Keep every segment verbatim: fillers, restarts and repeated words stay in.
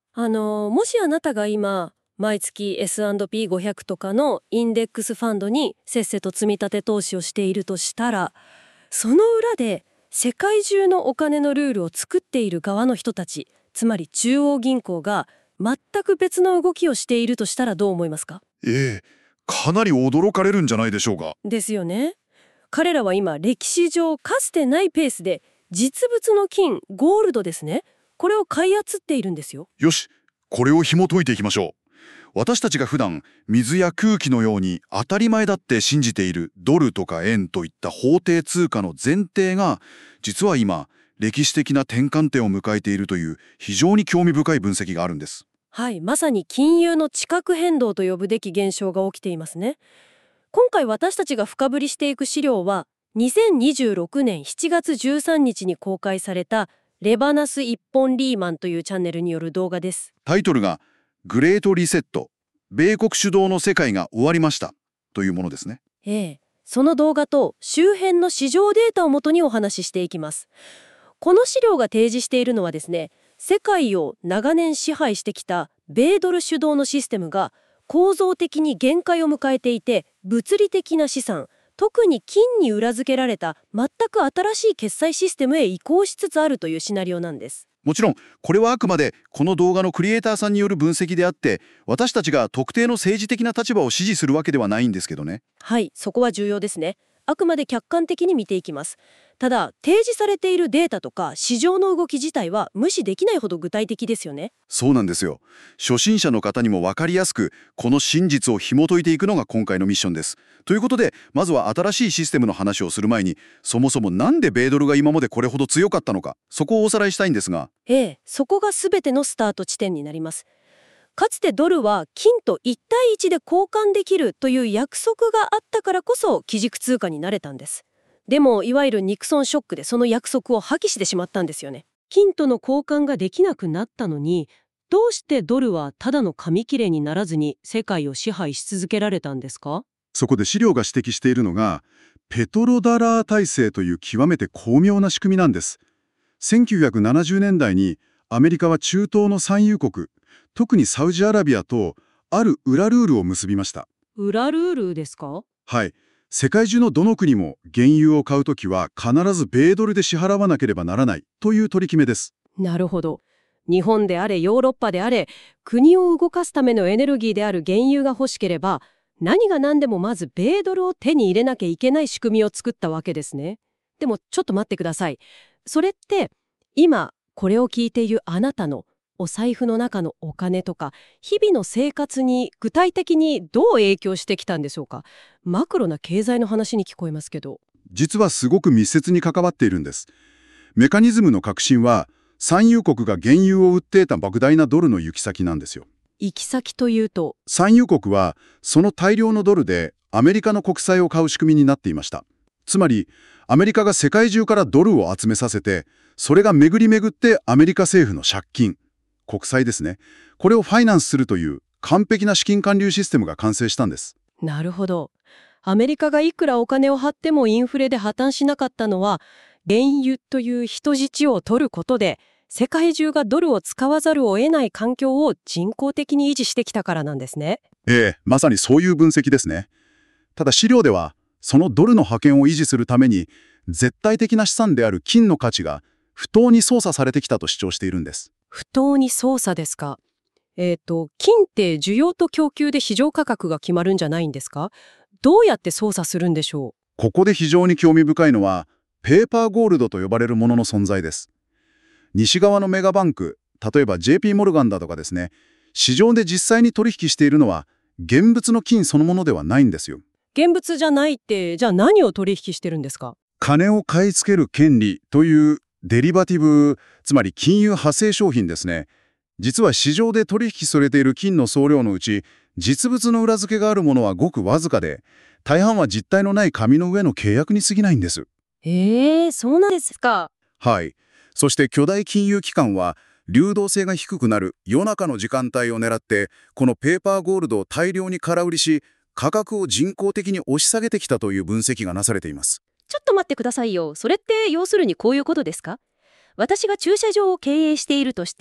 あのもしあなたが今毎月 エスアンドピーごひゃく とかのインデックスファンドにせっせと積み立て投資をしているとしたら、その裏で世界中のお金のルールを作っている側の人たち、つまり中央銀行が全く別の動きをしているとしたらどう思いますか？ ええ、かなり驚かれるんじゃないでしょうか。 ですよね。彼らは今歴史上かつてないペースで実物の金、ゴールドですね、これを買い操っているんですよ。 よし、これを紐解いていきましょう。私たちが普段水や空気のように当たり前だって信じているドルとか円といった法定通貨の前提が、実は今歴史的な転換点を迎えているという非常に興味深い分析があるんです。 はい、まさに金融の地殻変動と呼ぶべき現象が起きていますね。今回私たちが深掘りしていく資料はにせんにじゅうろくねんしちがつじゅうさんにちに公開されたレバナス一本リーマンというチャンネルによる動画です。 タイトルがグレートリセット、米国主導の世界が終わりましたというものですね。 ええ、その動画と周辺の市場データをもとにお話ししていきます。この資料が提示しているのはですね、世界を長年支配してきた米ドル主導のシステムが構造的に限界を迎えていて、物理的な資産、特に金に裏付けられた全く新しい決済システムへ移行しつつあるというシナリオなんです。 もちろんこれはあくまでこの動画のクリエイターさんによる分析であって、私たちが特定の政治的な立場を支持するわけではないんですけどね。 はい、そこは重要ですね。あくまで客観的に見ていきます。ただ、提示されているデータとか市場の動き自体は無視できないほど具体的ですよね。 そうなんですよ。初心者の方にも分かりやすくこの真実を紐解いていくのが今回のミッションです。ということで、まずは新しいシステムの話をする前に、そもそもなんで米ドルが今までこれほど強かったのか、そこをおさらいしたいんですが。 ええ、そこが全てのスタート地点になります。かつてドルは金といち対いちで交換できるという約束があったからこそ基軸通貨になれたんです。でもいわゆるニクソンショックでその約束を破棄してしまったんですよね。金との交換ができなくなったのに、どうしてドルはただの紙切れにならずに世界を支配し続けられたんですか？ そこで資料が指摘しているのが、ペトロダラー体制という極めて巧妙な仕組みなんです。せんきゅうひゃくななじゅうねんだいにアメリカは中東の産油国、特にサウジアラビアとある裏ルールを結びました。 裏ルールですか？ はい。世界中のどの国も原油を買うときは必ず米ドルで支払わなければならないという取り決めです。 なるほど。日本であれヨーロッパであれ、国を動かすためのエネルギーである原油が欲しければ、何が何でもまず米ドルを手に入れなきゃいけない仕組みを作ったわけですね。でもちょっと待ってください。それって今これを聞いているあなたのお財布の中のお金とか日々の生活に具体的にどう影響してきたんでしょうか？マクロな経済の話に聞こえますけど。 実はすごく密接に関わっているんです。メカニズムの核心は、産油国が原油を売って得た莫大なドルの行き先なんですよ。 行き先というと？ 産油国はその大量のドルでアメリカの国債を買う仕組みになっていました。つまりアメリカが世界中からドルを集めさせて、それが巡り巡ってアメリカ政府の借金、国債ですね、これをファイナンスするという完璧な資金管理システムが完成したんです。 なるほど。アメリカがいくらお金を張ってもインフレで破綻しなかったのは、原油という人質を取ることで世界中がドルを使わざるを得ない環境を人工的に維持してきたからなんですね。 ええ、まさにそういう分析ですね。ただ資料では、そのドルの覇権を維持するために絶対的な資産である金の価値が不当に操作されてきたと主張しているんです。 不当に操作ですか？えっと、金って需要と供給で市場価格が決まるんじゃないんですか？どうやって操作するんでしょう？ ここで非常に興味深いのは、ペーパーゴールドと呼ばれるものの存在です。西側のメガバンク、例えば ジェイピー モルガンだとかですね、市場で実際に取引しているのは現物の金そのものではないんですよ。 現物じゃないって、じゃあ何を取引してるんですか？ 金を買い付ける権利というデリバティブ、つまり金融派生商品ですね。実は市場で取引されている金の総量のうち、実物の裏付けがあるものはごくわずかで、大半は実体のない紙の上の契約に過ぎないんです。 えー、そうなんですか。 はい。そして巨大金融機関は、流動性が低くなる夜中の時間帯を狙って、このペーパーゴールドを大量に空売りし、価格を人工的に押し下げてきたという分析がなされています。 ちょっと待ってくださいよ。それって要するにこういうことですか？私が駐車場を経営しているとして、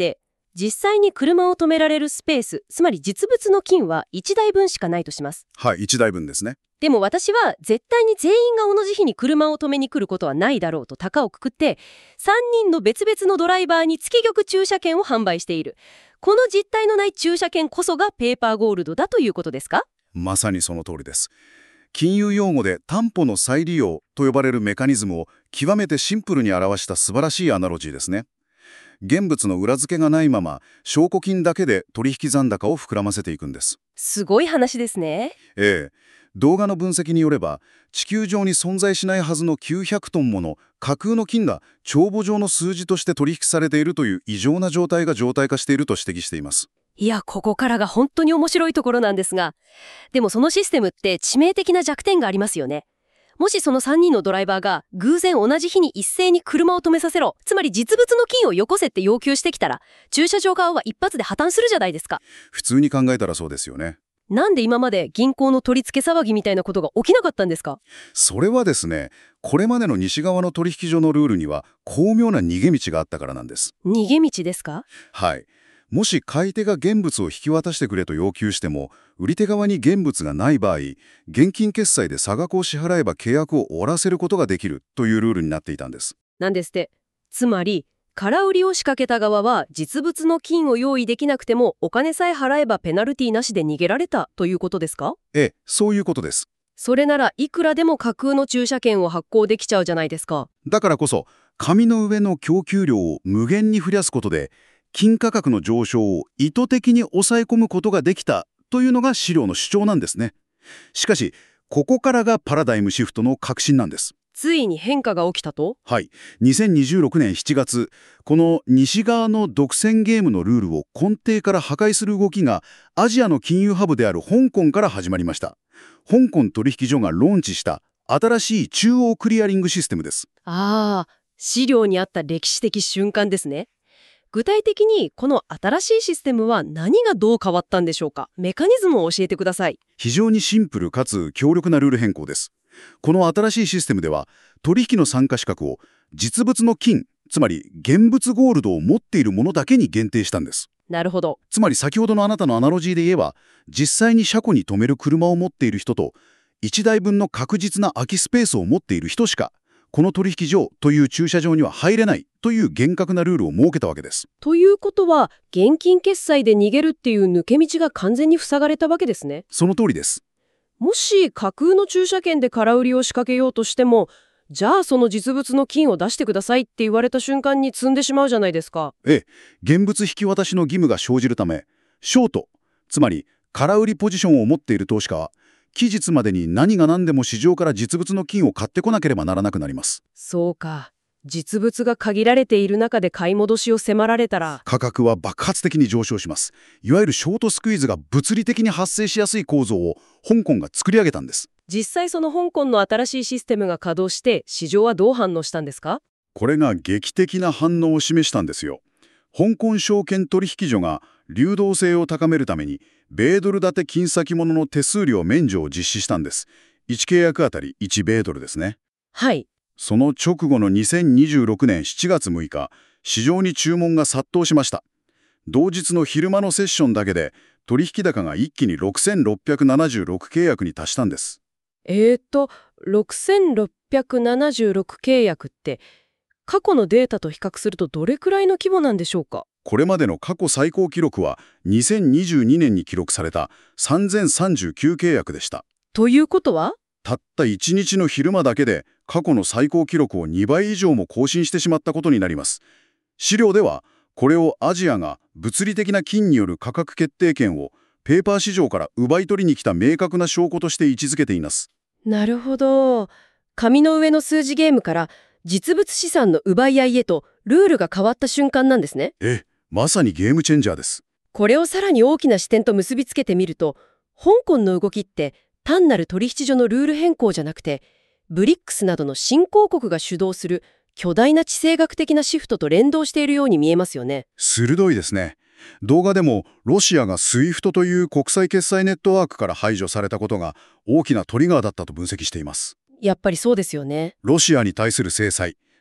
実際に車を止められるスペース、つまり実物の金はいちだいぶんしかないとします。 はい、いちだいぶんですね。 でも私は絶対に全員が同じ日に車を止めに来ることはないだろうと高をくくって、さんにんの別々のドライバーに月玉駐車券を販売している。この実体のない駐車券こそがペーパーゴールドだということですか？ まさにその通りです。金融用語で担保の再利用と呼ばれるメカニズムを極めてシンプルに表した素晴らしいアナロジーですね。現物の裏付けがないまま証拠金だけで取引残高を膨らませていくんです。 すごい話ですね。 ええ、動画の分析によれば地球上に存在しないはずのきゅうひゃくトンもの架空の金が帳簿上の数字として取引されているという異常な状態が常態化していると指摘しています。 いや、ここからが本当に面白いところなんですが、でもそのシステムって致命的な弱点がありますよね。もしそのさんにんのドライバーが偶然同じ日に一斉に車を止めさせろ、つまり実物の金をよこせって要求してきたら、駐車場側は一発で破綻するじゃないですか。 普通に考えたらそうですよね。 なんで今まで銀行の取り付け騒ぎみたいなことが起きなかったんですか？ それはですね、これまでの西側の取引所のルールには巧妙な逃げ道があったからなんです。 逃げ道ですか？ はい。もし買い手が現物を引き渡してくれと要求しても、売り手側に現物がない場合、現金決済で差額を支払えば契約を終わらせることができるというルールになっていたんです。 なんですって。つまり、空売りを仕掛けた側は実物の金を用意できなくてもお金さえ払えばペナルティなしで逃げられたということですか？ ええ、そういうことです。 それならいくらでも架空の駐車券を発行できちゃうじゃないですか。 だからこそ、紙の上の供給量を無限に増やすことで、金価格の上昇を意図的に抑え込むことができたというのが資料の主張なんですね。しかし、ここからがパラダイムシフトの革新なんです。 ついに変化が起きたと？ はい。にせんにじゅうろくねんしちがつ、この西側の独占ゲームのルールを根底から破壊する動きがアジアの金融ハブである香港から始まりました。香港取引所がローンチした新しい中央クリアリングシステムです。 ああ、資料にあった歴史的瞬間ですね。具体的にこの新しいシステムは何がどう変わったんでしょうか？メカニズムを教えてください。 非常にシンプルかつ強力なルール変更です。この新しいシステムでは、取引の参加資格を実物の金、つまり現物ゴールドを持っているものだけに限定したんです。 なるほど。 つまり先ほどのあなたのアナロジーで言えば、実際に車庫に止める車を持っている人と、いちだいぶんの確実な空きスペースを持っている人しか、この取引所という駐車場には入れないという厳格なルールを設けたわけです。 ということは、現金決済で逃げるっていう抜け道が完全に塞がれたわけですね。 その通りです。 もし架空の駐車券で空売りを仕掛けようとしても、じゃあその実物の金を出してくださいって言われた瞬間に積んでしまうじゃないですか。 ええ、現物引き渡しの義務が生じるため、ショート、つまり空売りポジションを持っている投資家は、期日までに何が何でも市場から実物の金を買ってこなければならなくなります。 そうか。実物が限られている中で買い戻しを迫られたら、 価格は爆発的に上昇します。いわゆるショートスクイーズが物理的に発生しやすい構造を香港が作り上げたんです。 実際その香港の新しいシステムが稼働して市場はどう反応したんですか？ これが劇的な反応を示したんですよ。香港証券取引所が流動性を高めるために米ドル建て金先物の手数料免除を実施したんです。いち契約あたりいち米ドルですね。 はい。 その直後のにせんにじゅうろくねんしちがつむいか、市場に注文が殺到しました。同日の昼間のセッションだけで取引高が一気にろくせんろっぴゃくななじゅうろく契約に達したんです。 えーと、ろくせんろっぴゃくななじゅうろく契約って過去のデータと比較するとどれくらいの規模なんでしょうか？ これまでの過去最高記録はにせんにじゅうにねんに記録されたさんぜんさんじゅうきゅう契約でした。 ということは？ たったいちにちの昼間だけで過去の最高記録をにばい以上も更新してしまったことになります。資料ではこれをアジアが物理的な金による価格決定権をペーパー市場から奪い取りに来た明確な証拠として位置づけています。 なるほど。紙の上の数字ゲームから実物資産の奪い合いへとルールが変わった瞬間なんですね。 ええ、まさにゲームチェンジャーです。 これをさらに大きな視点と結びつけてみると、香港の動きって単なる取引所のルール変更じゃなくて、ブリックスなどの新興国が主導する巨大な地政学的なシフトと連動しているように見えますよね。 鋭いですね。動画でもロシアがスイフトという国際決済ネットワークから排除されたことが大きなトリガーだったと分析しています。 やっぱりそうですよね。 ロシアに対する制裁、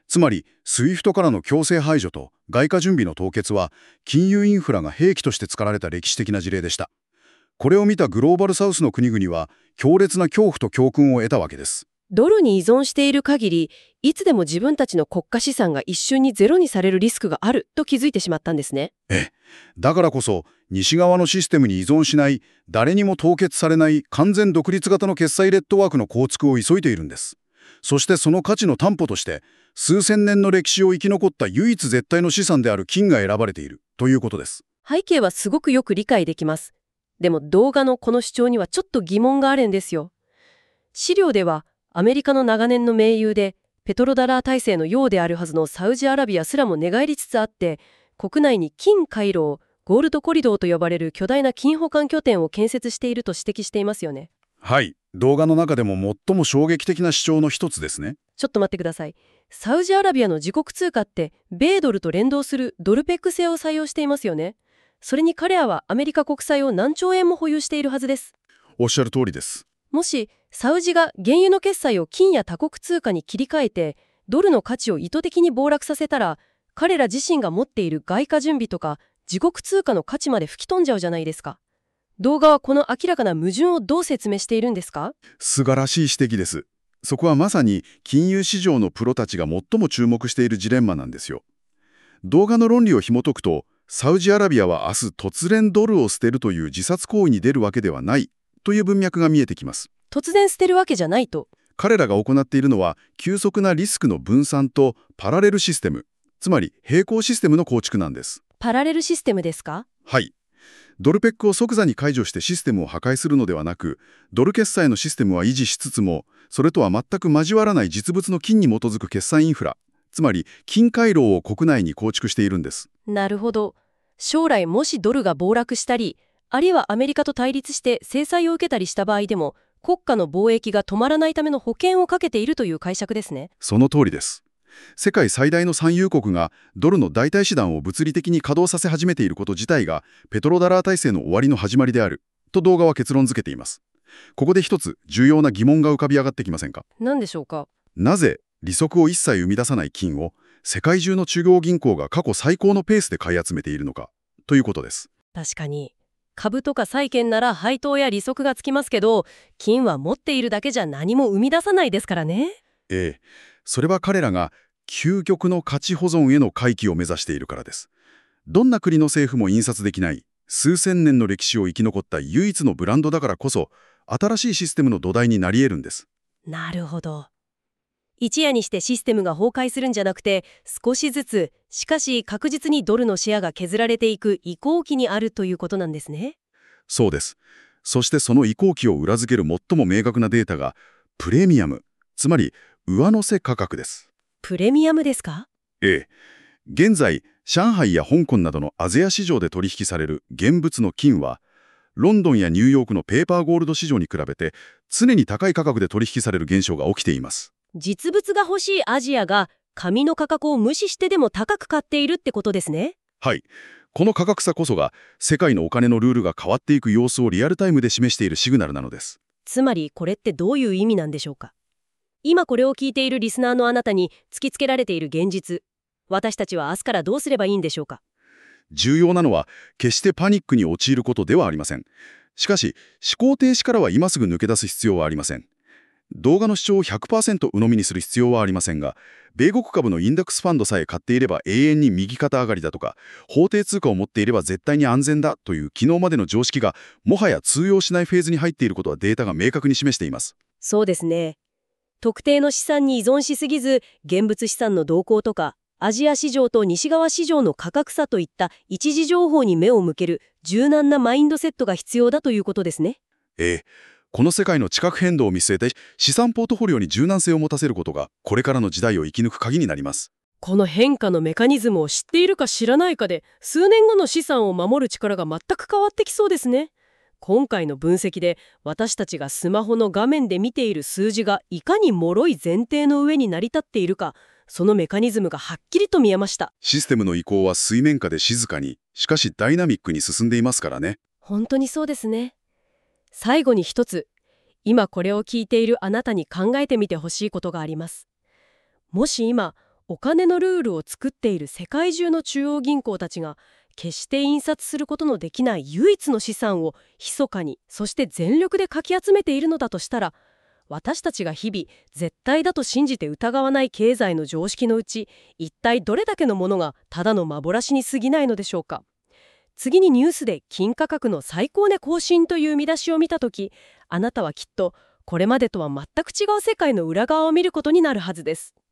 つまり、スイフト からの強制排除と外貨準備の凍結は、金融インフラが兵器として使われた歴史的な事例でした。これを見たグローバルサウスの国々は、強烈な恐怖と教訓を得たわけです。 ドルに依存している限り、いつでも自分たちの国家資産が一瞬にゼロにされるリスクがあると気づいてしまったんですね。 ええ。だからこそ、西側のシステムに依存しない、誰にも凍結されない完全独立型の決済ネットワークの構築を急いでいるんです。そしてその価値の担保として、数千年の歴史を生き残った唯一絶対の資産である金が選ばれているということです。 背景はすごくよく理解できます。でも動画のこの主張にはちょっと疑問があるんですよ。資料では、アメリカの長年の盟友で、ペトロダラー体制のようであるはずのサウジアラビアすらも寝返りつつあって、国内に金回廊、ゴールドコリドーと呼ばれる巨大な金保管拠点を建設していると指摘していますよね。 はい。動画の中でも最も衝撃的な主張の一つですね。 ちょっと待ってください。サウジアラビアの自国通貨って、米ドルと連動するドルペック製を採用していますよね。それに彼らはアメリカ国債を何兆円も保有しているはずです。 おっしゃる通りです。 もし、サウジが原油の決済を金や多国通貨に切り替えて、ドルの価値を意図的に暴落させたら、彼ら自身が持っている外貨準備とか、自国通貨の価値まで吹き飛んじゃうじゃないですか。動画はこの明らかな矛盾をどう説明しているんですか？ 素晴らしい指摘です。そこはまさに金融市場のプロたちが最も注目しているジレンマなんですよ。動画の論理を紐解くと、サウジアラビアは明日突然ドルを捨てるという自殺行為に出るわけではないという文脈が見えてきます。 突然捨てるわけじゃないと。 彼らが行っているのは急速なリスクの分散とパラレルシステム、つまり並行システムの構築なんです。 パラレルシステムですか？ はい。ドルペックを即座に解除してシステムを破壊するのではなく、ドル決済のシステムは維持しつつも、それとは全く交わらない実物の金に基づく決済インフラ、つまり金回廊を国内に構築しているんです。 なるほど。将来もしドルが暴落したり、あるいはアメリカと対立して制裁を受けたりした場合でも、国家の貿易が止まらないための保険をかけているという解釈ですね。 その通りです。世界最大の産油国がドルの代替手段を物理的に稼働させ始めていること自体がペトロダラー体制の終わりの始まりであると動画は結論付けています。ここで一つ重要な疑問が浮かび上がってきませんか？ 何でしょうか？ なぜ利息を一切生み出さない金を世界中の中央銀行が過去最高のペースで買い集めているのかということです。 確かに。株とか債券なら配当や利息がつきますけど、金は持っているだけじゃ何も生み出さないですからね。 ええ、それは彼らが究極の価値保存への回帰を目指しているからです。どんな国の政府も印刷できない数千年の歴史を生き残った唯一のブランドだからこそ、新しいシステムの土台になり得るんです。 なるほど。一夜にしてシステムが崩壊するんじゃなくて、少しずつ、しかし確実にドルのシェアが削られていく移行期にあるということなんですね。 そうです。そしてその移行期を裏付ける最も明確なデータが、プレミアム、つまり上乗せ価格です。 プレミアムですか？ ええ。現在、上海や香港などのアジア市場で取引される現物の金は、ロンドンやニューヨークのペーパーゴールド市場に比べて、常に高い価格で取引される現象が起きています。 実物が欲しいアジアが、紙の価格を無視してでも高く買っているってことですね。 はい。この価格差こそが、世界のお金のルールが変わっていく様子をリアルタイムで示しているシグナルなのです。 つまり、これってどういう意味なんでしょうか？今これを聞いているリスナーのあなたに突きつけられている現実、私たちは明日からどうすればいいんでしょうか？ 重要なのは、決してパニックに陥ることではありません。しかし、思考停止からは今すぐ抜け出す必要はありません。動画の主張を ひゃくパーセント 鵜呑みにする必要はありませんが、米国株のインデックスファンドさえ買っていれば永遠に右肩上がりだとか、法定通貨を持っていれば絶対に安全だという昨日までの常識がもはや通用しないフェーズに入っていることはデータが明確に示しています。 そうですね。特定の資産に依存しすぎず、現物資産の動向とか、アジア市場と西側市場の価格差といった一時情報に目を向ける柔軟なマインドセットが必要だということですね。 ええ。この世界の地殻変動を見据えて資産ポートフォリオに柔軟性を持たせることがこれからの時代を生き抜く鍵になります。 この変化のメカニズムを知っているか知らないかで数年後の資産を守る力が全く変わってきそうですね。今回の分析で私たちがスマホの画面で見ている数字がいかに脆い前提の上に成り立っているか、そのメカニズムがはっきりと見えました。 システムの移行は水面下で静かに、しかしダイナミックに進んでいますからね。 本当にそうですね。最後に一つ、今これを聞いているあなたに考えてみてほしいことがあります。もし今、 お金のルールを作っている世界中の中央銀行たちが決して印刷することのできない唯一の資産を密かに、そして全力でかき集めているのだとしたら、私たちが日々絶対だと信じて疑わない経済の常識のうち、一体どれだけのものがただの幻に過ぎないのでしょうか。次にニュースで金価格の最高値更新という見出しを見たとき、あなたはきっとこれまでとは全く違う世界の裏側を見ることになるはずです。